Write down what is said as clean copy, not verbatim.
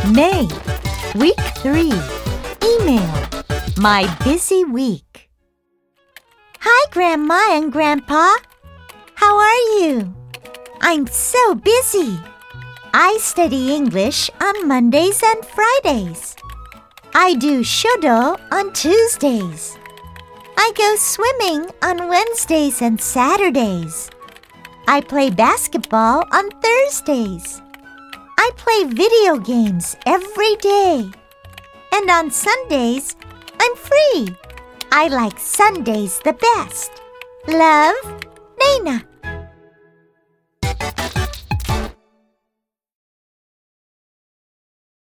May, Week 3. Email. My busy week. Hi, Grandma and Grandpa. How are you? I'm so busy. I study English on Mondays and Fridays. I do shodo on Tuesdays. I go swimming on Wednesdays and Saturdays. I play basketball on Thursdays. I play video games every day. And on Sundays, I'm free. I like Sundays the best. Love, Nana.